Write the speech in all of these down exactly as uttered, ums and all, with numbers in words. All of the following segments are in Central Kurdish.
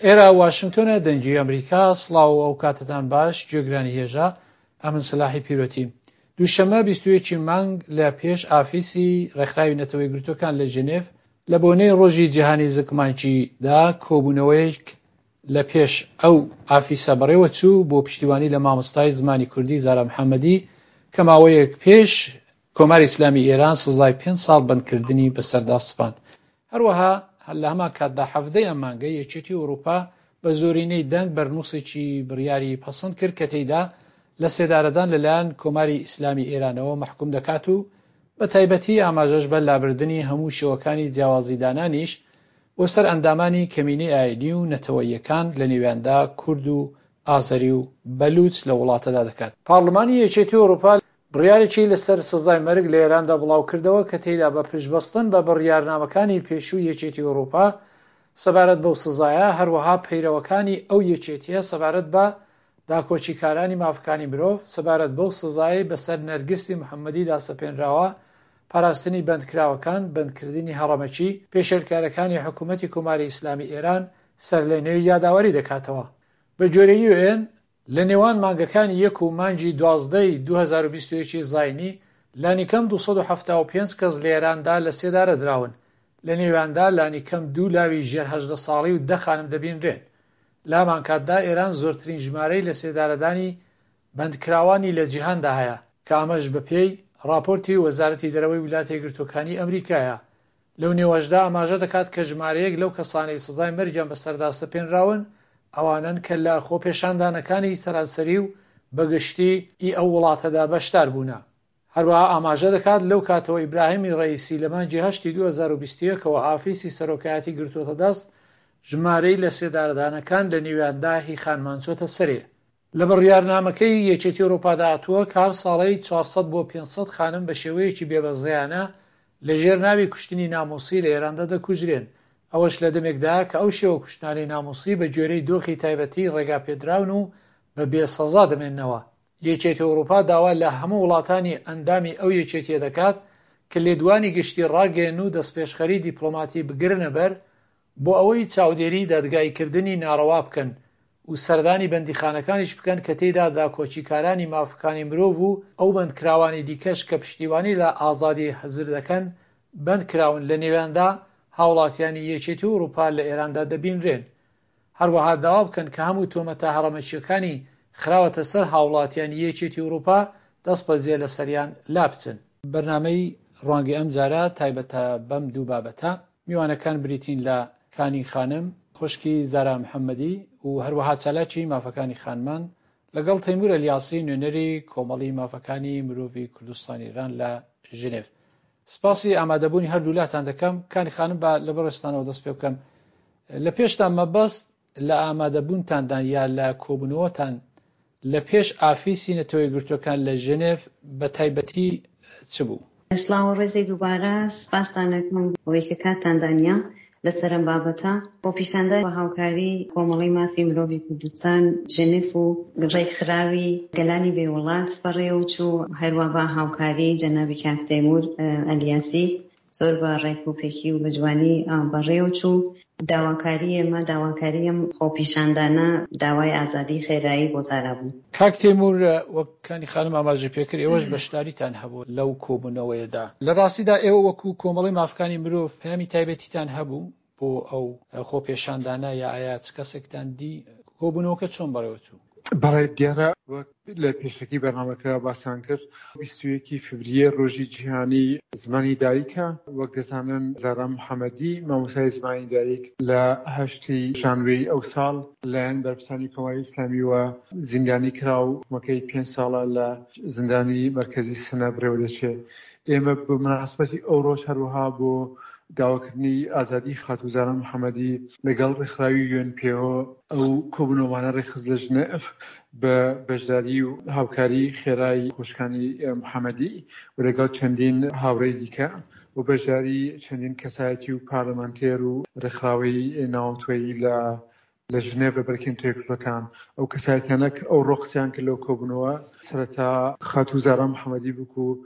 ئێرە واشنگتۆنە دەنگی ئەمریکا. سڵاو ئەو کاتتان باش گوێگرانی هێژە. ئەمن سلاحی پیرۆتی. دووشەمە بیست و یەکی مانگ لە پێش ئافیسی ڕێکخراوی نەتەوەی گرتوەکان لە ژنێف لە بۆنەی ڕۆژی جیهانی زگمانچیدا کۆبوونەوەیەک لە پێش ئەو ئافیسە بەڕێوە چوو بۆ پشتیوانی لە مامۆستای زمانی کوردی زارا محەممەدی کە ماوەیەک پێش کۆماری ئیسلامی ئێران سزای پێنج ساڵ بەندکردنی بەسەردا سپاند. هەروەها لە هەمان کاتدا حەڤدەی ئەم مانگە یەکێتی ئەوروپا بە زۆرینەی دەنگ بەرنووسێکی بڕیاری پەسەند کرد کە تێیدا لە سێدارەدان لەلایەن کۆماری ئیسلامی ئێرانەوە مەحکوم دەکات و بە تایبەتی ئاماژەش بە لابردنی هەموو شێوەکانی جیاوازیدانانیش بۆ سەر ئەندامانی کەمینەی ئایدی و نەتەوەییەکان لە نێویاندا کورد و ئازەری و بەلوچ لە وڵاتەدا دەکات. پارلمانی یەکێتی ئەوروپا بڕیارێکی لەسەر سزای مەرگ لە ئێراندا بڵاو کردەوە کە تێیدا بە پشتبەستن بە بڕیارنامەکانی پێشووی یەکێتی ئەوروپا سەبارەت بەو سزایە هەروەها پەیرەوەکانی ئەو یەکێتیە سەبارەت بە داکۆچیکارانی مافەکانی مرۆڤ سەبارەت بەو سزای بەسەر نەرگسی محەممەدیدا سەپێنراوە پاراستنی بەندکراوەکان بەندکردنی هەڕەمەچی پێشێلکارەکانی حکوومەتی کۆماری ئیسلامی ئێران سەر لە نوێی یاداوەری دەکاتەوە. بە جۆرەی یو ئێن لە نێوان مانگەکانی یەک و مانگی دوازدەی دوو هەزار و بیست و یەک زاینی لانیکەم دووسەد و حەڤتا و پێنج کەس لە ئێراندا لە سێدارە دراون. لە نێواندا لانیکەم دوو لاوی ژێر هەژدە ساڵی و دە خانم دەبینرێن. لامان کاتدا ئێران زۆرترین ژمارەی لە سێدارەدانی بەندکراوانی لە جیهاندا هەیە کە ئەمەش بەپێی راپۆرتی وەزارەتی دەرەوەی ویلاتە یەکگرتووەکانی ئەمریکایە. لەو نێوەشدا ئاماژە دەکات کە ژمارەیەک لەو کەسانەی سزای مەرجیان بەسەردا سەپێنراون ئەوانن کە لە خۆپێشاندانەکانی سەرانسەری و بەگشتی ئی ئەو وڵاتەدا بەشدار بوونە. هەروەها ئاماژە دەکات لەو کاتەوە ئیبراهیمی ڕەئیسی لە مانگی هەشتی دوو هەزار و بیست و یەکەوە ئافیسی سەرۆکایەتی گرتووەتە دەست ژمارەی لە سێدارەدانەکان لە نێویاندا هی خانمانچۆتە سەرێ. لە بڕیارنامەکەی یەکێتی ئەوروپادا هاتووە کە هەر ساڵەی چوارسەد بۆ پێنجسەد خانم بە شێوەیەکی بێبەزەیانە لە ژێر ناوی کوشتنی ناموسی لە ئێراندا دەکوژرێن. ئەوەش لە دەمێکدا کە ئەو شێوە کوشتانی ناموسی بە گوێرەی دۆخی تایبەتی ڕێگاپێدراون و بە بێسەزا دەمێننەوە. یەکێتی ئەوروپا داوا لە هەموو وڵاتانی ئەندامی ئەو یەکێتیە دەکات کە لێدوانی گشتی ڕاگەن و دەستپێشخەری دیپلۆماتی بگرنە بەر بۆ ئەوەی چاودێری دادگایکردنی ناڕەوا بکەن و سەردانی بەندیخانەکانیش بکەن کە تێیدا داکۆچیکارانی مافەکانی مرۆڤ و ئەو بەندکراوانی دیکەش کە پشتیوانی لە ئازادی حەزر دەکەن بەندکراون لە نێواندا هاوڵاتیانی یەکێتی ئەوروپا لە ئێراندا دەبینرێن. هەروەها داوا بکەن کە هەموو تۆمەتە هەڕەمەچیەکانی خراوەتە سەر هاوڵاتیانی یەکێتی ئەوروپا دەست بەجێ لە سەریان لا بچن. بەرنامەی ڕوانگەی ئەم جارە تایبەتە بەم دوو بابەتە. میوانەکان بریتین لە کانی خانم خوشکی زارا محەممەدی و هەروەها چالاکی مافەکانی خانمان لەگەڵ تەیمور ئەلیاسی نوێنەری کۆمەڵی مافەکانی مرۆڤی کوردستانی ئێران لە ژنێف. سپاسی ئامادەبوونی هەردوولاتان دەکەم. کانی خانم بە لە بەڕێستانەوە دەست پێ بکەم. لە پێشتا مەبەست لە ئامادەبوونتاندان یا لە کۆبوونەوەتان لە پێش ئافیسی نەتەوەی گرتوەکان لە ژنێف بە تایبەتی چ بوو؟ سڵاو ڕێزەی دووبارە سپاسان دەکەم بۆی کە کاتتان دانیا لەسەر ئەم بابەتە بۆ پیشاندان بە هاوکاری کۆمەڵی مافی مرۆڤی کوردستان ژنێف و ڕێکخراوی گەلانی بێوڵات بەڕێوە چوو هەروە بە هاوکاری جەنابی کاک تەیمور ئەلیاسی زۆر بە ڕێکوپێکی و بەجوانی بەڕێوە چوو. داواکاری ئێمە داواکاریم خۆپیشاندانە داوای ئازادی خێرایی بۆ زارا بوو. کاک تەیمور وەکانی خانم ئاماژە پێکرد ئێوەش بەشداریتان هەبوو لەو کۆبوونەوەیەدا. لە ڕاستیدا ئێوە وەکو کۆمەڵی مافەکانی مرۆڤ پەیامی تایبەتیتان هەبوو بۆ ئەو خۆپێشاندانە یا ئایا چ کەسێکتان دی کۆبوونەوەکە چۆن بەڕێوە چوو؟ بەڵێ دیارە وەک لە پێشەکی بەرنامەکە باسان کرد بیست و یەکی فێڤریە ڕۆژی جیهانی زمانی دایکە. وەک دەزانن زارا محەممەدی مامۆستای زمانی دایک لە هەشتی ژانوێی ئەو ساڵ لەلایەن بەرپرسانی کۆماری ئیسلامی وە زیندانی کرا و حکومەکەی پێنج ساڵە لە زیندانی مەرکەزی سنە بڕێوە دەچێت. ئێمە بە مناسبەتی ئەو ڕۆژ هەروەها بۆ داواکردنی ئازادی خاتوو زارا محەممەدی لەگەڵ ڕێکخراوی یو ئێن پیەوە ئەو کۆبوونەوەمانە ڕێکخست لە ژنێف بە بەشداری و هاوکاری خێرایی خوشکانی محەممەدی و لەگەڵ چەندین هاوڕێی دیکە و بەشداری چەندین کەسایەتی و پارلەمانتێر و ڕێکخراوی ناوەندی لە لە ژنێف لە بەرکردنەوەی کوردەکان. ئەو کەسایەتیانە ئەو ڕۆخسیان کرد لەو کۆبوونەوە سەرەتا خاتوو زارا محەممەدی بوو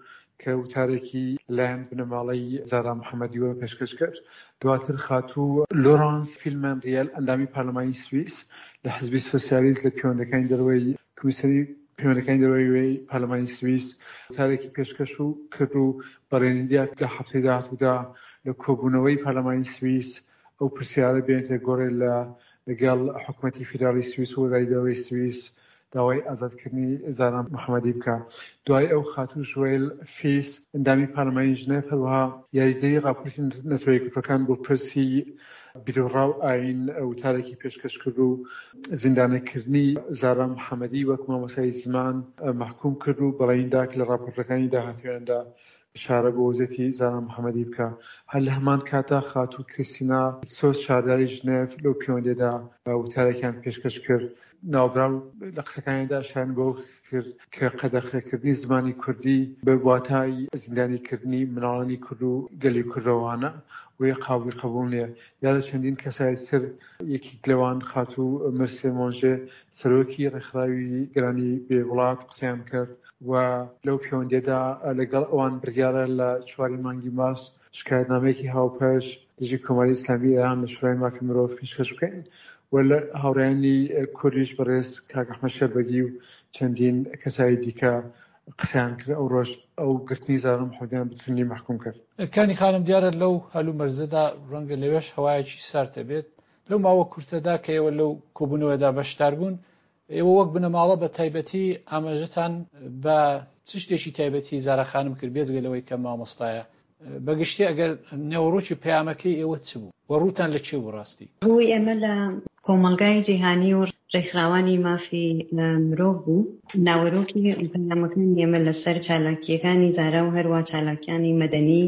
کە وتارێکی لایەن بنەماڵەی زارا محەممەدیوە پێشکەش کرد. دواتر خاتوو لۆرانس فیلمانریال ئەندامی پارلەمانی سویس لە حزبی سۆسیالیست لە پەیوەندەکانی دەرەوەی کمیسەری پەیوەندەکانی دەرەوەی پارلەمانی سویس وتارێکی پێشکەش و کرد و بەڕێنەدیات لە هەفتەی داهاتوودا لە کۆبوونەوەی پارلەمانی سویس ئەو پرسیارە بێنێتە گۆڕێ لە لەگەڵ حکوومەتی فیدراڵی سویس و وەزارەتی دەرەوەی سویس داوای ئازادکردنی زارا محەممەدی بکە. دوای ئەو خاتوو ژوێل فیس ئەندامی پارلەمانی ژنێف هەروەها یاریدەری راپۆرتی نەتەوەی گروپەکان بۆ پرسی بیرۆڕاو ئاین وتارێکی پێشکەش کرد و زیندانەکردنی زارا محەممەدی وەک مامۆسای زمان محکوم کرد و بەڵێندا کە لە راپۆرتەکانی داهاتوویاندا شارە بۆ وەزێتی زارا محەممەدی بکە. هەر لە هەمان کاتا خاتوو کریستینا سۆس شارداری ژنێف لەو پەیوەندێدا وتارێکیان پێشکەش کرد. ناوبراو لە قسەکانیدا شان بۆ کرد کە قەدەغەکردنی زمانی کوردی بە واتای زیندانیکردنی مناڵانی کورد و گەلی کوردەوانە وی قابلی قبول نییە. یا لە چەندین کەسایی تر یەکی لەوان خاتوو مرسێ مۆنژێ سەرۆکی ڕێکخراوی گەرانی بێوڵات قسەیان کرد و لەو پەیوەندێدا لەگەڵ ئەوان بڕیارە لە چواری مانگی مارس شکایەتنامەیەکی هاوپەش دژی کۆماری ئیسلامی ئێران لە شورای مافی مرۆڤ پێشکەش بکەین و لە هاوڕێیانی کوردیش بەڕێز کاک ئەحمەد شەربەگی و چەندین کەسایی دیکە قسەیان کرد ئەو ڕۆژ ئەو گرتنی زارا محەممەدیان بتونی محکوم کرد. کانی خانم دیارە لەو هەلوو مەرزەدا ڕەنگە لەوێش هەوایەکی ساردە بێت لەو ماوە کورتەدا کە ئێوە لەو کۆبوونەوەدا بەشدار بوون ئێوە وەک بنەماڵە بە تایبەتی ئاماژەتان بە چ شتێکی تایبەتی زارا خانم کرد بێجگەلەوەی کە مامۆستایە بەگشتی ئەگەر نێوەڕۆکی پەیامەکەی ئێوە چ بوو و ڕوتان لە چی بوو ڕاستی؟ ڕووی ئێمە لە کۆمەلگای جیهانی و ڕێکخراوانی مافی مرۆڤ بوو. ناوەرۆکی پەیامەکانی ئێمە لەسەر چالاکیەکانی زارا و هەروە چالاکیانی مەدەنی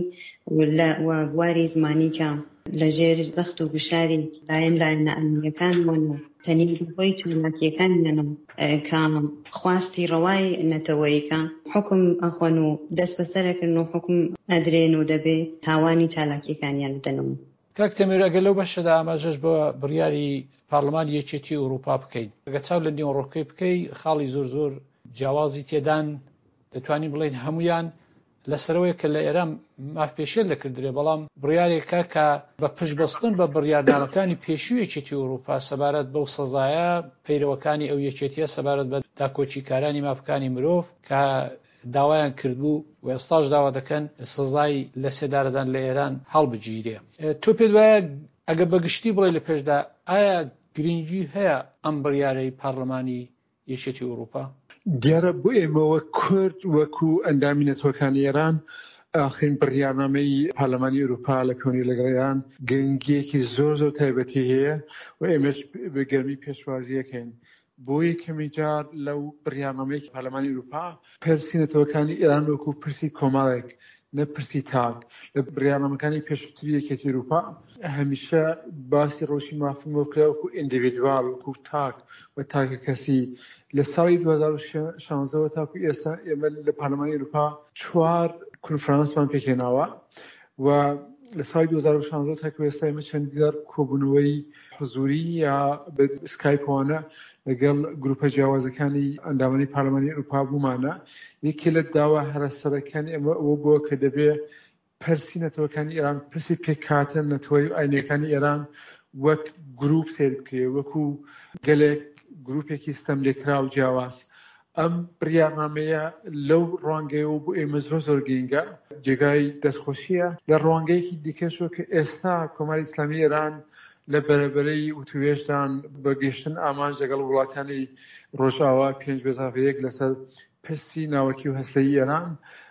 و بواری زمانی کە لەژێر زەخت و گوشاری لایەن لایەنە ئەمنیەکان وەنە تەنین خۆی چالاکیەکانیانە کە خواستی ڕەوای نەتەوەییکە حکم ئەخۆن و دەست بەسەرەکردن و حکم ئەدرێن و دەبێ تاوانی چالاکیەکانیان بدەنەوە. کاک تەمیر ئەگەر لەو بەشەدا ئاماژەش بە بڕیاری پارلەمانی یەکێتی ئەوروپا بکەین ئەگە چاو لە نێوەڕۆکەی بکەی خاڵی زۆر زۆر جیاوازی تێدان دەتوانین بڵێن هەمویان لەسەرەوەی کە لە ئێران مافپێشێت دەکردرێ بەڵام بڕیارێکە کە بە پشتبەستن بە بڕیاردانەکانی پێشووی یەکێتی ئەوروپا سەبارەت بەو سەزایە پەیرەوەکانی ئەو یەکێتیە سەبارەت بە داکۆچیکارانی مافەکانی مرۆڤ کە داوایان کردبوو و ئێستاش داوا دەکەن سزای لە سێدارەدان لە ئێران هەڵبگیرێ. تۆ پێت وایە ئەگە بەگشتی بڵێ لە پێشدا ئایا گرنگی هەیە ئەم بڕیارەی پارلەمانی یەکێتی ئەوروپا؟ دیارە بۆ ئێمەوە کورد وەکو ئەندامی نەتۆکانی ئێران ئاخرین بڕیارنامەی پارلەمانی ئەوروپا لە پەیوەندی لەگەڵ ئێران گرنگیەکی زۆر زۆر تایبەتی هەیە و ئێمەش بە گەرمی پێشوازیەکەین. بۆ یەکەمی جار لەو بڕیارنامەیەکی پارلەمانی ئەوروپا پرسی نەتەوەکانی ئێران وەکو پرسی کۆمەڵێک نە پرسی تاک لە بڕیارنامەکانی پێشووتری یەکێتی ئەوروپا هەمیشە باسی ڕۆژی مافی مرۆڤ کرا وەکو ئیندیڤیدوال وەکو تاک و تاکە کەسی. لە ساڵی دوو هەزار و شانزدە تاکو ئێستا ئێمە لە پارلەمانی ئەوروپا چوار کۆنفرانسمان پێکهێناوە و لە ساڵی دوو هەزار و شانزدە تاکو ئێستا ئێمە چەندی جار کۆبوونەوەی حزوری یا بە سکایپۆوانە لەگەڵ گروپە جیاوازەکانی ئەندامانی پارلەمانی ئەوروپا بوومانە. یەکێ لە داوا هەرەسەرەکانی ئێمە ئەوە بووە کە دەبێ پرسی نەتەوەکانی ئێران پرسی پێکهاتە نەتەوەی و ئاینەکانی ئێران وەک گروپ سیر بکرێ وەکو گەلێک گروپێکی ستەم لێکرا و جیاواز. ئەم بڕیارنامەیە لەو ڕوانگەیەوە بۆ ئێمە زۆر زۆر گرنگە جێگای دەستخۆشیە لە ڕوانگەیەکی دیکەشەوە کە ئێستا کۆماری ئیسلامی ئێران لە بەرەبەرەی وتوێژدان بە گەشتن ئامانج لەگەڵ وڵاتانی ڕۆژاوا پێنج بێزافەیەک لەسەر پرسی ناوەکی و هەستەیی ئێران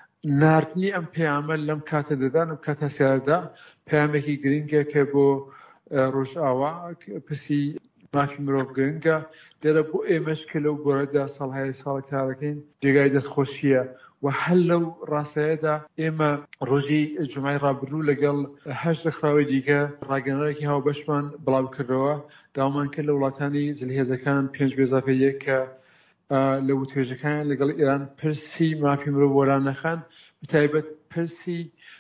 ناردنی ئەم پەیامە لەم کاتە دەدان ئەم کاتە سیارەدا پەیامێکی گرنگە کە بۆ ڕۆژاوا پرسی مافی مرۆڤ گرنگە. لێرە بۆ ئێمەش کە لەو گۆرەدا ساڵهای ساڵ کارەکەین جێگای دەستخۆشیە و هەر لەو ڕاستەیەدا ئێمە ڕۆژی جومای ڕابردوو لەگەڵ هەشت ڕێکخراوی دیکە ڕاگەنەرێکی هاوبەشمان بڵاو کردەوە داوامان کرد لە وڵاتانی جلهێزەکان پێنج بێزافە یەک کە لە وتوێژەکان لەگەڵ ئێران پرسی مافی مرۆڤ وەران نەخان بەتایبەت پرسی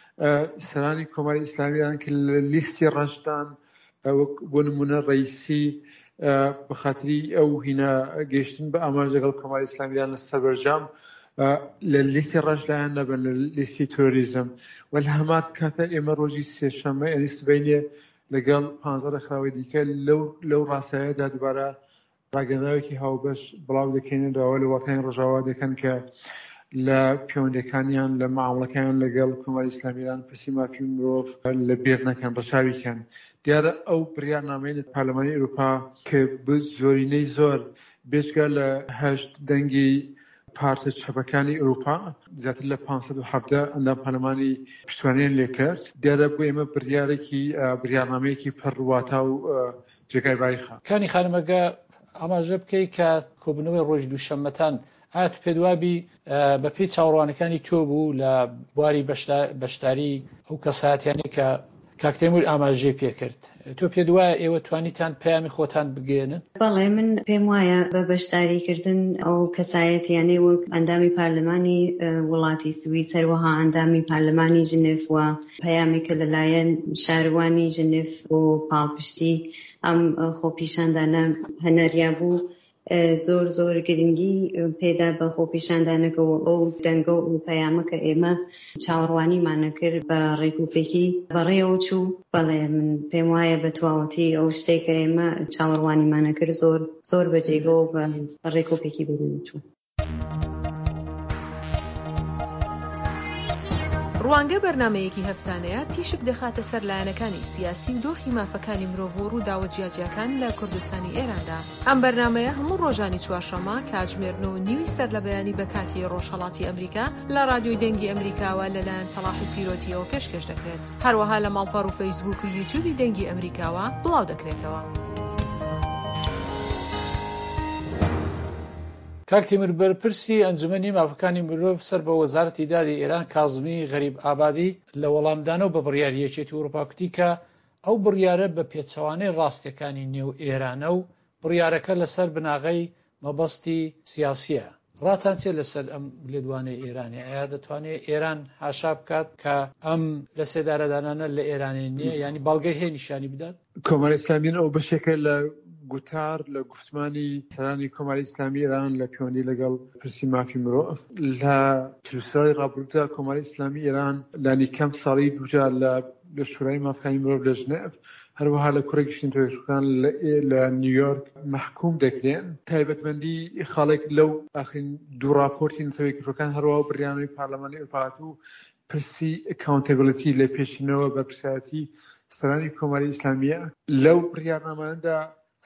سەرانی کۆماری ئیسلامی ئێران کە لە لیستی ڕەشدان بۆ نمونە ڕئیسی بە خاتری ئەو هینە گەیشتن بە ئاماژ لەگەڵ کۆماری ئیسلامی ئێران لە سەربەرجام لە لیستی ڕەشلایەن نەبن لە لیستی تۆریزم و لە هەمان کاتە ئێمە ڕۆژی سێشەممە ئەنی سبەینێ لەگەڵ پانزە ڕێکخراوی دیکە لەو ڕاستایەدا دووبارە ڕاگەنراوێکی هاوبەش بڵاو دەکەینەوە لە وڵاتانی ڕۆژاوا دەکەن کە لە پەیوەندەکانیان لە معامڵەکانیان لەگەڵ کۆماری ئیسلامی ئێران پرسی مافی مرۆڤ لە بیر نەکەن ڕەچاویکەن. دیارە ئەو بڕیارنامەی پارلەمانی ئەوروپا کە زۆرینەی زۆر بێجگە لە هەشت دەنگی پارتە چەپەکانی ئەوروپا زیاتر لە پانسەد و حەڤدە ئەندام پارلەمانی پشتوانیان لێ کرد. دیارە بۆ ئێمە بڕیارێکی بڕیارنامەیەکی پڕواتا و جێگای باریخە. کانی خانمەگە ئاماژە بکەی کە کۆبنەوەی ڕۆژ دووشەممەتان ئایا پێدوابی بە پێی چاوەڕوانەکانی تۆ بوو لە بواری بەشداری ئەو کەسایەتیانی کە کاکتەیمور ئاماژەی پێکرد. تۆ پێ دوایە ئێوە توانیتان پەیامی خۆتان بگێنن؟ بەڵێ من پێم وایە بە بەشداریکردن ئەو کەسایەتیانەی وەک ئەندامی پارلەمانی وڵاتی سویس هەروەها ئەندامی پارلەمانی ژنێف و پەیامێکە لەلایەن شارەوانی ژنێف بۆ پاڵپشتی ئەم خۆپیشاندانە هەنەریا بوو زۆر زۆر گرنگی پێدا بە خۆپیشاندانەکەەوە ئەو دەنگە و پەیامە کە ئێمە چاوەڕوانیمانە کرد بە ڕێکوپێکی بەڕێوە چوو. بەڵێ من پێم وایە بە تواوەتی ئەو شتێک کە ئێمە چاوەڕوانیمانە کرد زۆر زۆر بەجێگە و بە ڕێکوپێکی بەرون چوو. ڕوانگە بەرنمەیەکی هەفتانەیە تیشک دەخاتە سەر لایەنەکانی سیاسی و دۆخی مافەکانی مرۆڤ و ڕووداوە جیاجیاکان لە کوردستانی ئێراندا. ئەم بەرنمەیە هەموو ڕۆژانی چوارشەممە کاتژمێرنەوە نیوی سەر لە بەیانی بە کاتی ڕۆژهەڵاتی ئەمریکا لە رادیۆی دەنگی ئەمریکاوە لەلایەن سەلاحی پیرۆتیەوە پێشکەش دەکرێت. هەروەها لە ماڵپەڕ و فەیسبوک و یوتیوبی دەنگی ئەمریکاوە بڵاو دەکرێتەوە. کاکتیمر بەرپرسی ئەنجومەنی مافەکانی مرۆڤ سەر بە وەزارەتی دادی ئێران کازمی غەریب ئابادی لە وەڵامدانەوە بە بڕیاریەکێتی ئەوروپا کوتی کە ئەو بڕیارە بە پێچەوانەی ڕاستیەکانی نێو ئێرانە و بڕیارەکە لەسەر بناغەی مەبەستی سیاسیە. ڕاتان چێ لەسەر ئەم لێدوانەی ئێرانی؟ ئایا دەتوانێت ئێران هاشا بکات کە ئەم لە سێدارەدانانە لە ئێرانی نییە، ینی باڵگەی هەیە نیشانی بدات؟ کۆماری ئیسلامیین ئەو بەشێکە لە گوتار لە گفتمانی سەرانی کۆماری ئیسلامی ئێران لە پەیوەندی لەگەڵ پرسی مافی مرۆڤ لە چلوسەڵی ڕابردوودا کۆماری ئیسلامی ئێران لانی کەم ساڵی دووجار لە شورای مافەکانی مرۆڤ لە ژنێف هەروەها لە کوڕە گشتنتۆیەکان لە نیویۆرک محکوم دەکرێن. تایبەتمەندی خاڵێک لەو ئاخرین دوو راپۆرتی نەتەوەیەکەکان هەروەها بڕیانەوەی پارلەمانی ئەوروپا و پرسی ئەکاونتەبلیتی لە پێشینەوە بە پرسیارەتی سەرانی کۆماری ئیسلامیە. لەو بڕیارنامەیاندا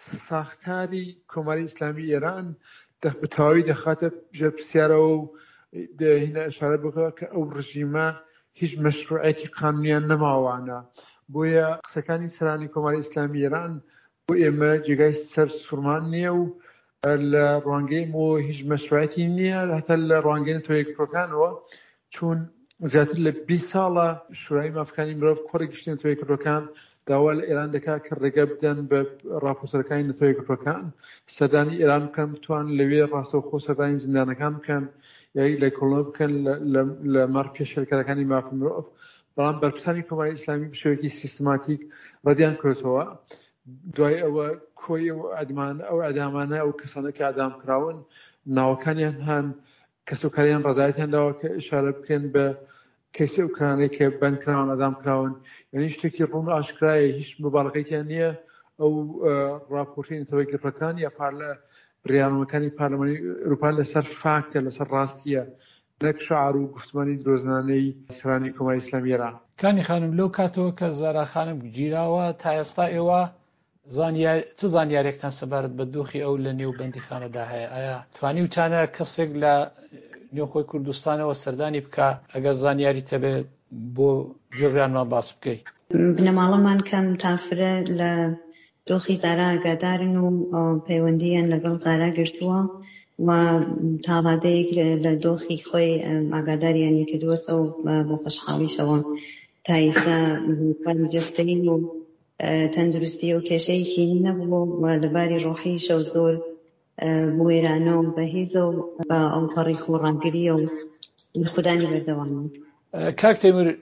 ساختاری کۆماری ئیسلامی ئێران بەتەواوی دەخاتە ژێر پرسیارەوە و هینە ئەشارە بکەوە کە ئەو ڕژیمە هیچ مەشروعەتی قانونیان نەماوانە. بۆیە قسەکانی سەرانی کۆماری ئیسلامی ئێران بۆ ئێمە جێگای سەر سوورمان نییە و لە ڕوانگەیمەوە هیچ مەشروعەتی نییە هەتا لە ڕوانگەی نەتەوەیەککڕەکانەوە، چون زیاتر لە بیست ساڵە شورای مافەکانی مرۆڤ کوڕە گشتی نەتەوەیەککڕەکان داوا لە ئێران دەکات کە ڕێگە بدەن بە راپۆرتەرەکانی نەتەوەیەککڕەکان سەردانی ئێران بکەن بتوان لەوێ ڕاستەوخۆ سەردانی زیندانەکان بکەن یاهی لە کۆڵۆ بکەن لە مەڕ پێشەرکەرەکانی مافی مرۆڤ. بەڵام بەرپرسانی کۆماری ئیسلامی بشێوەیەکی سیستماتیک ڕەدیان کردەوە. دوای ئەوە کۆی ئەو ئەدامانە ئەو کەسانە کە ئەدام کراون ناوەکانیان هەن کەسوکاریان ڕزایەتیان داوە کە ئشارە بکەن بە کەسی ئەو کارانەی کە بەندکراون ئەدام کراون، یعنی شتێکی ڕوون ئاشکرایە هیچ مبالغەیەکیان نییە. ئەو راپۆرتی نەتەوەیەککڕەکان یا پارلە بڕیارنامەکانی پارلەمانی ئەوروپا لەسەر فاکتە لەسەر ڕاستیە نەک شعار و گفتمانی درۆزنانەی سەرانی کۆماری ئیسلامی ئێران. کانی خانم لەو کاتەوە کە زاراخانم گیراوە تا ئێستا ئێوە چ زانیارێکتان سەبارەت بە دۆخی ئەو لە نێو بەندیخانەدا هەیە؟ ئایا توانی وتانە کەسێک لە نێوخۆی کوردستانەوە سەردانی بکە ئەگەر زانیاری تەبێت بۆ جێبرانمان باس بکەیت؟ بنەماڵەمان کەم تافرە لە دۆخی زارا ئاگادارن و پەیوەندیان لەگەڵ زارا گرتووە و تاڵادەیەک لە دۆخی خۆی ئاگاداریانی کردووە و بۆ خۆشحاڵیشەوە تا ئێستا جستەین و تەندروستی و کێشەیەکی نەبوو و لەباری ڕۆحیشە و زۆر بۆ وێرانە و بەهێزە و بە ئەو پەڕی خۆڕانگریە و خودانی بەردەوامە. کاک تەیمور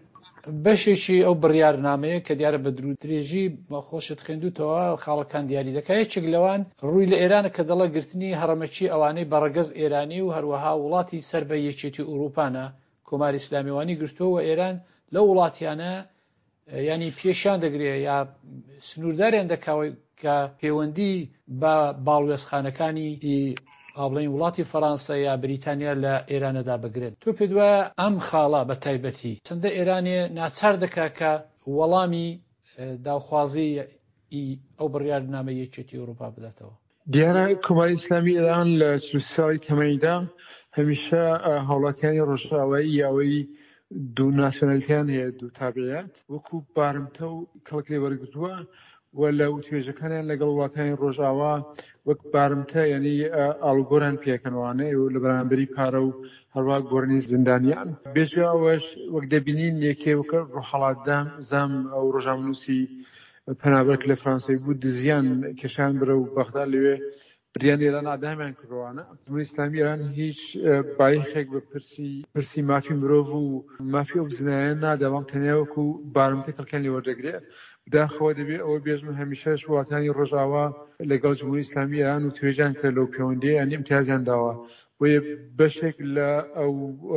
بەشێکی ئەو بڕیارنامەیە کە دیارە بە درودرێژی خۆشت خوێندوتەوە خاڵەکان دیاری دەکات. یەکێک لەوان ڕووی لە ئێرانە کە دەڵە گرتنی هەڕەمەچی ئەوانەی بەڕەگەز ئێرانی و هەروەها وڵاتی سەر بە یەکێتی ئوروپانە کۆماری ئیسلامیوانی گرتووە ئێران لە وڵاتیانە ینی پێشیان دەگرێت یا سنوورداریان دەکاوە کە پەیوەندی بە باڵوێزخانەکانی ئابڵین وڵاتی فەڕەنسا یا بریتانیا لە ئێرانەدا بگرێت. تۆ پێ دوایە ئەم خاڵە بە تایبەتی چەندە ئێرانێ ناچار دەکا کە وەڵامی داوخوازی ئەو بڕیارنامە یەکێتی ئەوروپا بداتەوە؟ دیارە کۆماری ئیسلامی ئێران لە چل ساڵی تەمەنیدا هەمیشە هاوڵاتیانی ڕۆژئاوایی یاوەی دوو ناسیۆنالیتیان هەیە، دوو تابعیت، وەکو بارمتە و کەڵک لێ وەرگرتووە و لە توێژەکانیان لەگەڵ وڵاتانی ڕۆژئاوا وەک بارمتە یعنی ئاڵوگۆران پێکەنەوانەیە و لە بەرامبەری پارە و هەروە گۆڕنی زیندانیان. بێجگە ئەوەش وەک دەبینین یەکێوەکە ڕۆحەڵاتدام زام ئەو ڕۆژنامەنووسی پەنابەرک لە فەڕەنسای بوو دزیان کێشان برە و بەغدا لەوێ بریان ئێران ئادامیان کردوانە. جمهوری ئیسلامی ئێران هیچ بایەخێک بە پرسی پرسی مافی مرۆڤ و مافی ئەو بزنایان نادا، بەڵام تەنیا وەکو بارمتە کەڵکیان لێ وەردەگرێت. داخەوە دەبێت ئەوە بێژم هەمیشەش وڵاتانی ڕۆژئاوا لەگەڵ جمهوری ئیسلامی ئێران و توێژیان کرد لەو پەیوەندیە یان ئیمتیازیان داوە. بۆیە بەشێک لە ئەو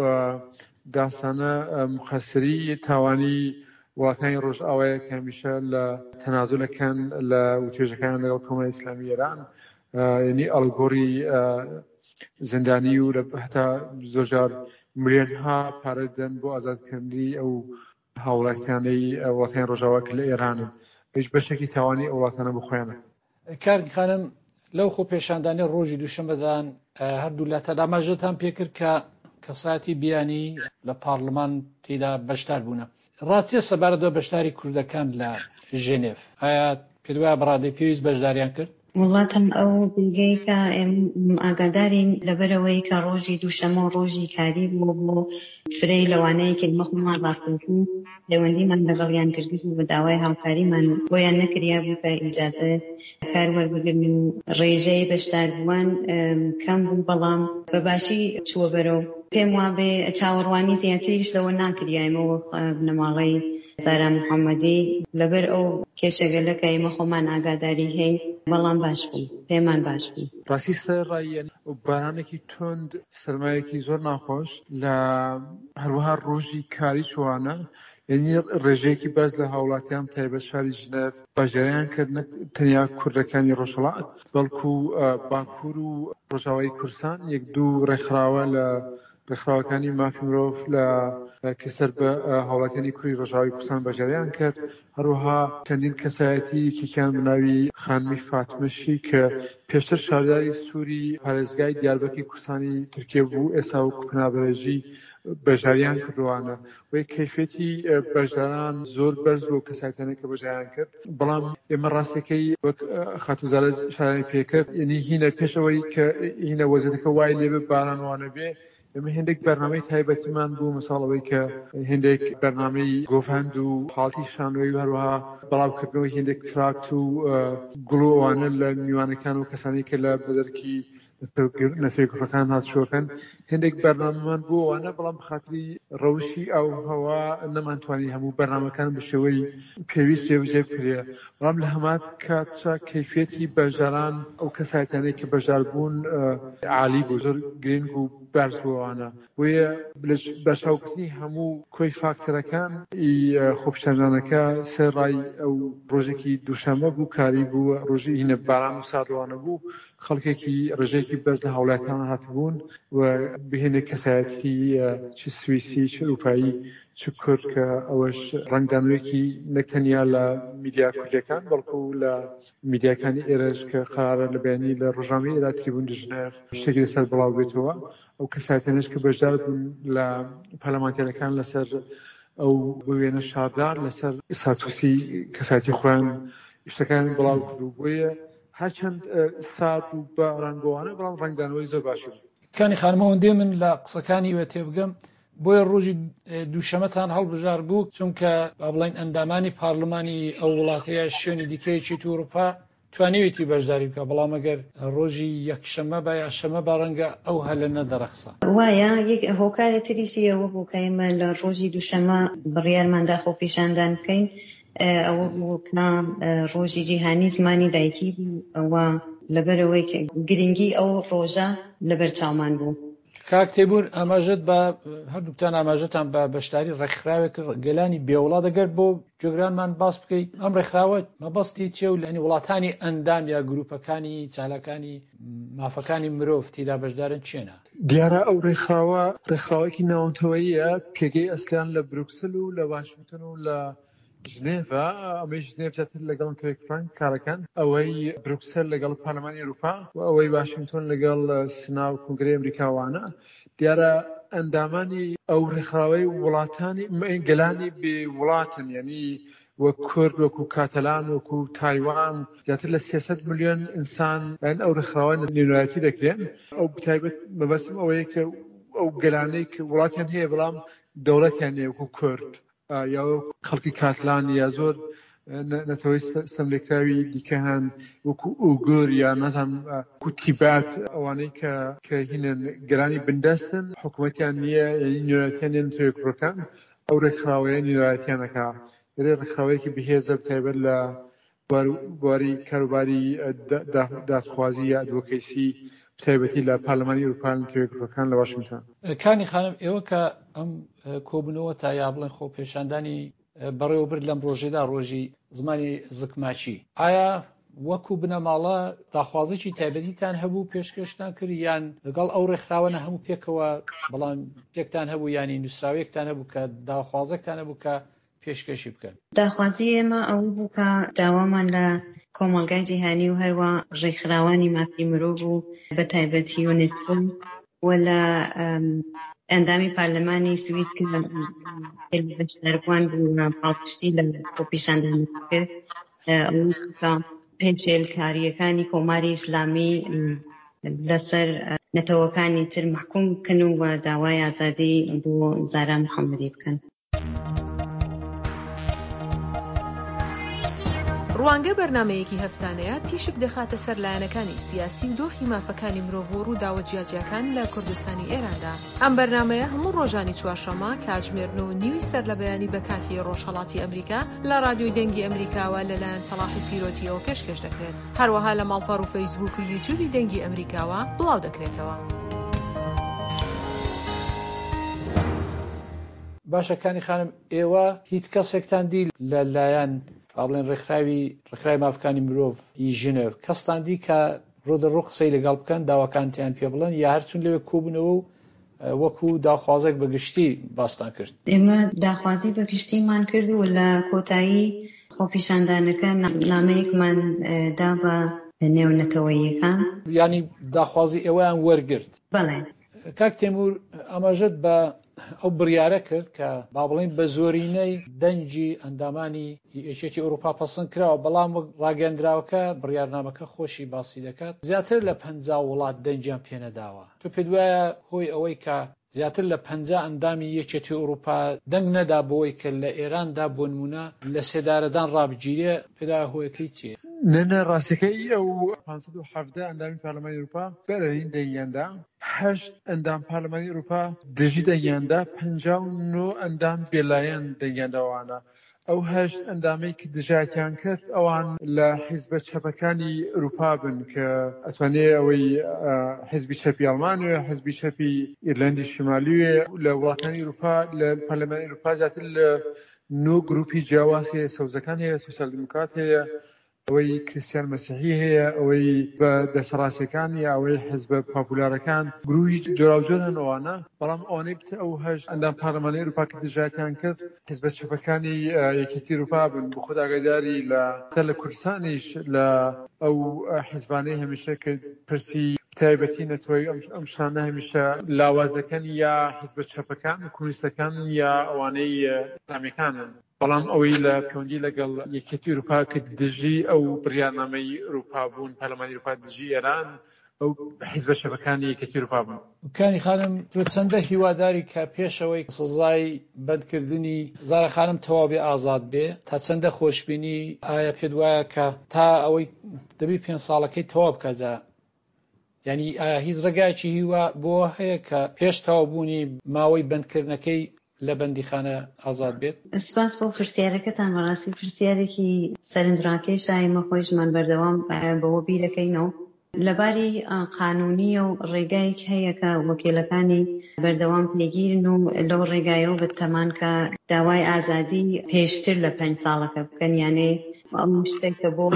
داستانە مخەسری تاوانی وڵاتانی ڕۆژئاوایە کە هەمیشە لە تەنازولەکان لە توێژەکان لەگەڵ کۆماری ئیسلامی ئێران یعنی ئەڵگۆڕی زیندانی و لە هەتا زۆرجار ملیۆنها پارە دەن بۆ ئازادکردنی ئەو هاوڵاتیانەی وڵاتانی ڕۆژئاوا کە لە ئێرانن. هیچ بەشێکی تاوانی ئەو وڵاتانە بخۆیانە. کارگی خانم لەو خۆ پێشاندانی ڕۆژی دووشەمەدان هەردوو لاتە ئاماژەتان پێکرد کە کەساتی بیانی لە پارلەمان تێدا بەشدار بوونە. ڕاستیە سەبارەتەوە بەشداری کوردەکان لە ژێنێف ئایا پێ دوایە بەڕادەی پێویست بەشداریان کرد؟ وڵاتم ئەو بگەی کە ئاگادارین لەبەرەوەی کە ڕۆژی دووشەمە و ڕۆژی کاری بوو بۆ فرەی لەوانەیە کە مەخمان ڕاستنکردن پەیوەندیمان لەگەڵیان کردی و بە داوای هاوکاریمان بۆیان نەکریا بوو کە ئیجازە کار وەربگرن و ڕێژەی بەشداربووان کەم بوو، بەڵام بەباشی چووە بەرەو. پێم وابێ چاوەڕوانی زیاتریش لەوە ناکریایمەوە بنەماڵەی زارا محەممەدی لەبەر ئەو کێشەگەلەکە ئێمە خۆمان ئاگاداری هەین، بەڵام باش بوو، پێمان باش بوو. ڕاستی سەرڕایەن بارانێکی تۆند سەرمایەکی زۆر ناخۆش لە هەروەها ڕۆژی کاری چوانە، یعنی ڕێژەیەکی بەرز لە هاوڵاتیان تایبەت شاری ژنێف باژێریان کرد نەک تەنیا کوردەکانی ڕۆژهەڵات بەڵکو باکوور و ڕۆژاوای کوردستان یەک دوو ڕێکخراوە لە ڕێکخراوەکانی مافی مرۆڤ لە کەسەر بە هاوڵاتیانی کوردی ڕۆژاوای کوردستان باژێریان کرد. هەروەها چەندین کەسایەتی یەکێکیان بناوی خانمی فاتمەشی کە پێشتر شارداری سووری پارێزگای دیاربەکری کوردستانی تورکیە بوو، ئێستا وەکو پەنابەرێژی بەژاریان کردوانە. وی کەیفێتی بەژداران زۆر بەرز بۆ کەسایەتانەی کە بەژاریان کرد. بەڵام ئێمە ڕاستەکەی وەک خاتوزارە شارانی پێکرد، یعنی هینە پێشەوەی کە هینە وەزیرەکە وای لێبێ بارانوانە بێ ئێمە هێندێک بەرنامەی تایبەتیمان بوو، مەساڵەوەی کە هێندێک بەرنامەی گۆڤەند و حاڵتی شانۆی و هەروەها بەڵاوکردنەوەی هێندێک تراکت و گوڵۆوانە لە میوانەکان و کەسانی کە لە بەدەرکی نەسەرکوڕەکان هاتشۆکەن هێندێک بەرنامەمان بوو وانە، بەڵام بەخاتری ڕەوشی ئەو هەوا نەمانتوانی هەموو بەرنامەکان بە شێوەی پێویست جێبەجێ بکرێ. بەڵام لە هەمان کاتە کەیفێتی بەژاران ئەو کەسایەتانەی کە بەژار بوون عالی بوو، زۆر گرنگ و بەرز بووانە. ویە بەشاوکردنی هەموو کۆی فاکتەرەکان خۆپیشاندانەکە سەرڕای ئەو ڕۆژێکی دووشەمە بوو، کاری بوو، ڕۆژی هینە باران و ساردوانە بوو، خەڵکێکی ڕێژەیەکی بەرز لە هاوڵاتیان هاتبوون و بهێنێک کەسایەتی چ سویسی چ ئەوروپایی چ کورد کە ئەوەش ڕەنگدانوێکی نەکتەنیا لە میدیا کوردەکان بەڵکو لە میدیاکانی ئێرەش کە قرارە لە بەیانی لە ڕۆژنامەی ئێرە تریبون دو ژنێف شتێکی لەسەر بڵاو بێتەوە. ئەو کەسایەتانش کە بەشدار بوون لە پەرلەمانتێرەکان لەسەر ئەو بوێنە شاردار لەسەر ساتوسی کەسایەتی خۆیان شتەکان بڵاو کردو. بۆیە هەرچەند سارد و بارانگۆوانە بەڵام ڕەنگدانەوەی زۆر باشی بوو. کانی خانمەوەندێ من لە قسەکانی وێ تێبگەم بۆیە ڕۆژی دووشەمەتان هەڵبژار بوو چونکە با بڵین ئەندامانی پارلمانی ئەو وڵاتەیە شوێنی دیکەیەکی ئەوروپا توانیوێتی بەشداری بکە، بەڵام ئەگەر ڕۆژی یەکشەمە بە یا شەمە بە ڕەنگە ئەو هەلە نەدەرەخسە. وایە یەک هۆکارە تریشی ئەوە بوو کە ئێمە لە ڕۆژی دووشەمە بڕیارماندا خۆپیشاندان بکەین، ئەوە بوو کە ڕۆژی جیهانی زمانی دایکی بوو، ئەوە لەبەرەوەی کە گرنگی ئەو ڕۆژە لەبەر چاومان بوو. کاک تێبور ئاماژەت بە هەردووکتان ئاماژەتان بە بەشداری ڕێکخراوێک گەلانی بێوڵات دەگەر بۆ جۆگرانمان باس بکەیت. ئەم ڕێکخراوە مەبەستی چێ و لەنی وڵاتانی ئەندام یا گروپەکانی چالەکانی مافەکانی مرۆڤ تێدا بەشدارن چێنە؟ دیارە ئەو ڕێکخراوە ڕێکخراوەیەکی ناوەندەوەییە، پێگەی ئەسکان لە بروکسل و لە واشنگتن و لە ژنێڤە، ئەمەی ژنێڤ زیاتر لەگەڵ تۆیک فرانک کارەکەن، ئەوەی بروکسل لەگەڵ پارلەمانی ئەوروپا و ئەوەی واشنگتن لەگەڵ سنا و کنگرەی ئەمریکاوانە. دیارە ئەندامانی ئەو ڕێکخراوەی وڵاتانی گەلانی بێ وڵاتن، یعنی وەک کورد، وەکو کاتەلان، وەکو تایوان، زیاتر لە سێسەد ملیۆن ئینسان بەن ئەو ڕێکخراوە نێونەتەوەیەتی دەکرێن. ئەو بتایبەت مەبەستم ئەوەیە کە ئەو گەلانەی کە وڵاتیان هەیە بەڵام دەوڵەتیان هەیە، وەکو کورد یا خەڵکی کاتلان یا زۆر نەتەوەی سەملێکراوی دیکە هەن، وەکو ئوگور یا نەزانم وەکو تیبات، ئەوانەی کە هینن گەلانی بندەستن، حکوومەتیان نییە، نێونەتیان نیە نەتەوەی کوڕەکان، ئەو ڕێکخراوەیە نێونەتیانەکە. ڕێکخراوەیەکی بەهێزە بتایبەت لە بواری کاروباری دادخوازی یا ئەدڤۆکەیسی بتایبەتی لە پارلەمانی ئەوروپا نەتەوەی کوڕەکان لە واشنگتن. کانی خانم، ئێوە کە ئەم کۆبنەوە تا یا بڵێن خۆ پێشاندانی بەڕێوەبرد لەم ڕۆژێدا ڕۆژی زمانی زکماچی، ئایا وەکو بنەماڵە داخوازێکی تایبەتیتان هەبوو پێشکەشتان کرد، یان لەگەڵ ئەو ڕێکخراوانە هەموو پێکەوە بەڵام تێکتان هەبوو، ینی نووسراوێکتان هەبوو کە داخوازێکتان هەبوو کە پێشکەشی بکەن؟ داخوازی ئێمە ئەو بوو کە داوامان لە کۆمەڵگای جیهانی و هەروە ڕێکخراوانی مافی مرۆڤ و بە تایبەتی یونسکۆ و لە ئەندامی پارلەمانی سوید کە بەشداربووان بوو پاڵپشتی لە خۆپیشاندان کرد، ئەو کە پێشێلکاریەکانی کۆماری ئیسلامی لەسەر نەتەوەکانی تر محکوم بکەن و داوای ئازادی بۆ زارا محەممەدی بکەن. ڕوانگە بەرنمەیەکی هەفتانەیە تیشک دەخاتە سەر لایەنەکانی سیاسی و دۆخی مافەکانی مرۆڤ و ڕووداوە جیاجیاکان لە کوردستانی ئێراندا. ئەم بەرنمەیە هەموو ڕۆژانی چوارشەمە کاتژمێر نۆ و نیوی سەر لە بەیانی بە کاتی ڕۆژهەڵاتی ئەمریکا لە رادیۆی دەنگی ئەمریکاوە لەلایەن سەلاحی پیرۆتیەوە پێشکەش دەکرێت. هەروەها لە ماڵپەڕ و فەیسبوک و یوتیوبی دەنگی ئەمریکاوە بڵاو دەکرێتەوە. باشەکانی خانم، ئێوە هیچ کەسێکتان دی لەلایەن بڵێن ڕێکخراوی ڕێکخراوی مافەکانی مرۆڤ ی ژنێڤ کەستان دی کە ڕۆدەڕۆ قسەی لەگەڵ بکەن، داواکانتیان پێ بڵێن، یا هەرچون لەوێ کۆبوونەوە و وەکو داخوازێک بەگشتی باستان کرد؟ ئێمە داخوازی بەگشتیمان کرد و لە کۆتایی خۆپیشاندانەکە نامەیەکمان دا بە نێونەتەوەییەکان، ینی داخوازی ئێوەیان وەرگرت. بەڵێ. کاک تێمور، ئاماژەت بە ئەو بڕیارە کرد کە با بڵین بە زۆرینەی دەنجی ئەندامانی یەکێتی ئەوروپا پەسەند کراوە، بەڵام ڕاگەندراوەکە بڕیارنامەکە خۆشی باسی دەکات زیاتر لە پەنجا وڵات دەنجیان پێنەداوە. تۆ پێت وایە هۆی ئەوەی کە زیاتر لە پەنجا ئەندامی یەکێتی ئەوروپا دەنگ نەدا بۆی کە لە ئێراندا بۆ نمونە لە سێدارەدان ڕابگیرێ، پێدا هۆیەکەی چیە؟ نەنە ڕاستەکەی ئەو پانسەد و حەڤدە ئەندامی پارلەمانی ئەوروپا بەرەین دەنگیاندا، هەشت ئەندام پارلەمانی ئەوروپا دژی دەنگیاندا، پەنجا و نۆ ئەندام بێلایەن دەنگیانداوانە. ئەو هەشت ئەندامەی کە دژایەتیان کرد ئەوان لە حیزبە چەپەکانی ئەوروپا بن کە ئەتوانێ ئەوەی حیزبی چەپی ئەڵمانیە، حیزبی چەپی ئیرلەندی شمالیوێ. لە وڵاتانی ئەوروپا لە پارلەمانی ئەوروپا زیاتر لە نۆ گروپی جیاواز هەیە، سەوزەکان هەیە، سوسیال دیموکرات هەیە، ئەوەی کریستیان مەسیحی هەیە، ئەوەی بە دەسەڵاتیەکان یا ئەوەی حیزبە پاپولارەکان، گروهی جۆراوجۆر هەن ئەوانە. بەڵام ئەوانەی بتە ئەو هەشت ئەندام پارلەمانی ئەوروپا کە دژایەتیان کرد حیزبە چەپەکانی یەکێتی ئەوروپا بن. بۆ خۆ ئاگاداری لە تە لە کوردستانیش لە ئەو حیزبانەی هەمیشە کە پرسی تایبەتی نەتەوەی ئەم شانە هەمیشە لاواز دەکەن، یا حیزبە چەپەکان کۆمونیستەکان یا ئەوانەی ئیسلامیەکانن. بەڵام ئەوەی لە پەیوەندی لەگەڵ یەکێتی ئەوروپا کە دژی ئەو بڕیارنامەی ئەوروپا بوون، پەرلەمانی ئەوروپا دژی ئێران، ئەو حیزبە شەبەکانی یەکێتی ئەوروپا بوون. کانی خانم تۆ چەندە هیواداری کە پێشەوەی سزای بەندکردنی زارە خانم تەواوی ئازاد بێ تا چەندە خۆشببینی ئایا پێت وایە کە تا ئەوەی دەبی پێنج ساڵەکەی تەواو بکەجا یعنی ئایا هیچ ڕێگایکی هیوا بۆ هەیە کە پێش تەواوبوونی ماوەی بەندکردنەکەی لە بەندیخانە ئازاد بێت؟ سپاس بۆ پرسیارەکەتان، بەڕاستی پرسیارێکی سەرنجڕاکێش ئێمە خۆشمان بەردەوام بەوە بیرەکەینەوە. لەباری قانونی و ڕێگایەک هەیە کە وەکیلەکانی بەردەوام پێگیرن و لەو ڕێگایەوە بتەمان کە داوای ئازادی پێشتر لە پێنج ساڵەکە بکەن، یانێ ئەم شتێکە بۆ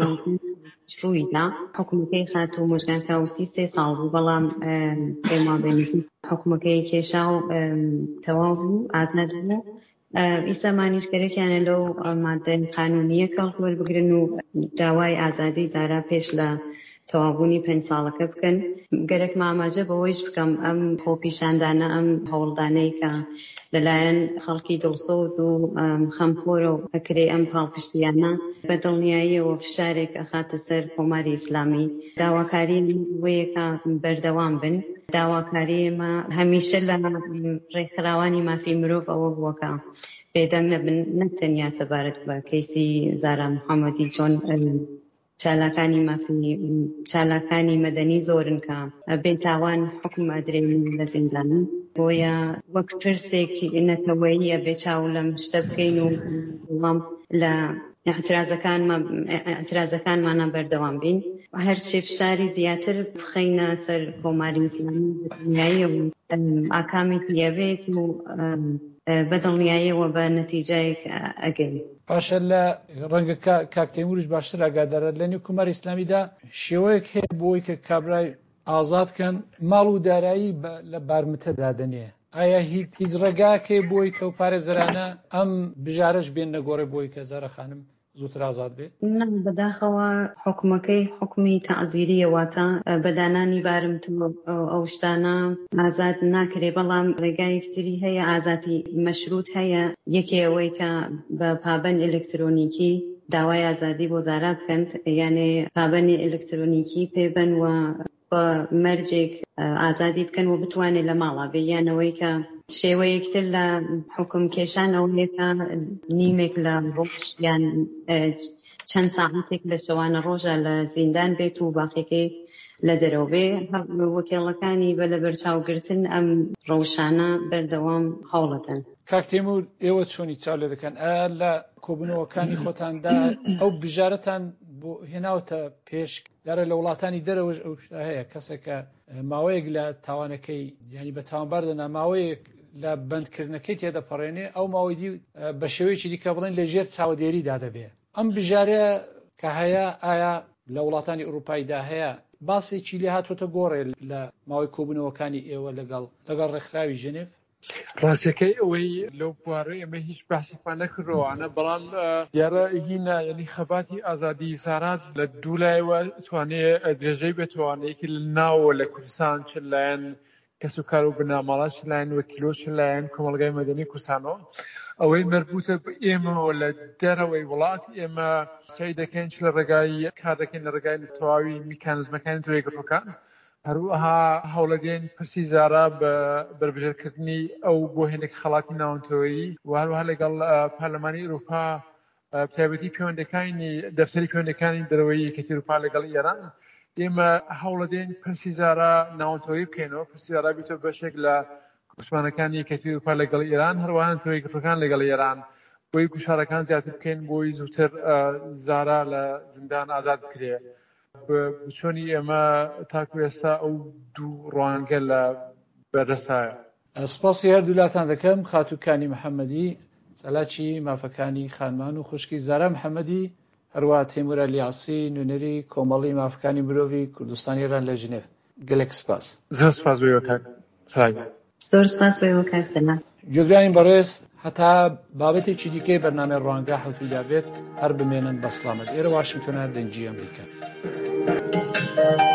ڕوویدا حکومەکەی خاتوو مژگان کاوسی سێ ساڵ بوو، بەڵام پێمابێنێتی حکومەکەی کێشا و تەواو بوو ئازاد بوو. ئیسامانیشگەرێکیانە لەو مادەی قانونیە کەڵکوەربگرن و داوای ئازادی زارا پێش لە تەواوبوونی پێنج ساڵەکە بکەن. گەرەک ماماجە بەوەیش بکەم ئەم خۆپیشاندانە ئەم هەوڵدانەی کە لەلایەن خەڵکی دڵسۆز و خەمخۆر و ئەکرێ ئەم پاڵپشتیانە بەدڵنیاییەوە فشارێک ئەخاتە سەر کۆماری ئیسلامی. داواکاری وەیەکە بەردەوام بن. داواکاری ئێمە هەمیشە لە ڕێکخراوانی مافی مرۆڤ ئەوە بووەکە بێدەنگ نەبن، نەتەنیا سەبارەت بە کەیسی زارا محەممەدی چۆن چالاکانی مافی چالاکانی مەدەنی زۆرن کە بێتاوان حکم ئەدرێن لە زیندان، بۆیە وەک پرسێکی نەتەوەییە بێچاو لەم شتە بکەین و وەڵام لە ئەعترازەکانمانە بەردەوام بین. هەرچێ فشاری زیاتر بخەینە سەر کۆماری دنیایی و ئاکامی پێبێت و بەدڵنیاییەوە بە نەتیجایەک ئەگەین. پاشە لە ڕەنگە کاکتێموریش باشتر ئاگادارە لە نێو کۆماری ئیسلامیدا شێوەیەک هەیە بۆی کە کابرای ئازادکەن ماڵ و دارایی لە بارمتە دادنێ. ئایا هیچ ڕێگاکێ بۆی کە و پارێزەرانە ئەم بژارەش بێن نەگۆڕێ بۆی کە زارە خانم زووتر ئازاد بێت؟ نە، بەداخەوە حکومەکەی حکمی تەعزیریە، واتە بەدانانی بارمتە ئەو شتانە ئازاد ناکرێ، بەڵام ڕێگایەکتری هەیە ئازادی مەشروط هەیە. یەکێەوەی کە بە پابەند ئلکترۆنیکی داوای ئازادی بۆ زارا بکەن، یانێ پابەندی ئلکترۆنیکی پێبەن و بە مەرجێک ئازادی بکەن و بتوانێت لە ماڵا بێ، یانەوەی کە شێوەیەکتر لە حکم کێشانەوەیەکە نیمێک لە ڕۆژ یان چەند ساعتێک لە شەوانە ڕۆژە لە زیندان بێت و باقیەکەی لە دەرەوە بێ. وەکیڵەکانی بە لە بەرچاوگرتن ئەم ڕەوشانە بەردەوام هەوڵەدەن. کاک تێمور، ئێوە چۆنی چاو لێ دەکەن؟ ئایا لە کۆبوونەوەکانی خۆتاندا ئەو بژارەتان بۆ هێناوتە پێش دارە لە وڵاتانی دەرەوەش ئەو هەیە کەسێکە ماوەیەک لە تاوانەکەی ینی بە تاوانبار دەنا ماوەیەک لە بەندکردنەکەی تێدەپەڕێنێ، ئەو ماوەی دی بە شێوەیەکی دیکە بڵێن لە ژێر چاودێریدا دەبێ. ئەم بژارە کە هەیە ئایا لە وڵاتانی ئەوروپایدا هەیە باسێکی لێ هاتوۆتە گۆڕێ لە ماوەی کۆبوونەوەکانی ئێوە لەگەڵ لەگەڵ ڕێکخراوی ژنێف؟ ڕاستیەکەی ئەوەی لەو بوارە ئێمە هیچ باسیپان نەکردەوەوانە، بەڵام دیارە هینە یعنی خەباتی ئازادی زارات لە دوولایەوە توانێت درێژەی بێتوانەیەکی لە ناوە لە کوردستان چ لایەن کەس و کار و بنامەڵات چ لایەن وەکیلۆ چ لایەن کۆمەلگای مەدەنی کوردستانەوە ئەوەی مربوطە بە ئێمەوە لە دەرەوەی وڵات ئێمە سعی دەکەین چ لە ڕێگای کار دەکەین لە ڕێگای تەواوی میکانزمەکانی تۆیەگرۆکان، هەروەها هەوڵەدێن پرسی زارا بە بربژێرکردنی ئەو بۆ هێنێک خەڵاتی ناونتەوەیی و هەروەها لەگەڵ پارلەمانی ئەوروپا تایبەتی پەیوەندەکانی دەفتەری پەیوەندەکانی دەرەوەی یەکێتی ئەوروپا لەگەڵ ئێران ئێمە هەوڵەدێن پرسی زارا ناونتەوەیی بکەینەوە، پرسی زارا بیتۆ بەشێک لە کوشمانەکانی یەکێتی ئەوروپا لەگەڵ ئێران، هەروەها تۆیەگرۆکان لەگەڵ ئێران بۆی گوشارەکان زیاتر بکەین بۆی زووتر زارا لە زیندان ئازاد بکرێ. بچۆنی ئێمە تاکو ئێستا ئەو دوو ڕوانگە لە بەردەستایە. سپاسی هەردوولاتان دەکەم. خاتووکانی محەممەدی سەلاکی مافەکانی خانمان و خوشکی زارا محەممەدی، هەروە تێمور ئەلیاسی نوێنەری کۆمەڵی مافەکانی مرۆڤی کوردستانی ئێران لە ژنێف. گەلێک سپاس. زۆر سپاس بۆ کاک سەلامی. زۆر سپاس بۆ کاک سەلام. گوێگرانی بەڕێز، هەتا بابەتێکی دیکەی بەرنامەی ڕوانگە هەڵتوودا بێت هەر بمێنن بە سڵامەت. ئێرە واشنگتۆن دەنگی ئەمریکا.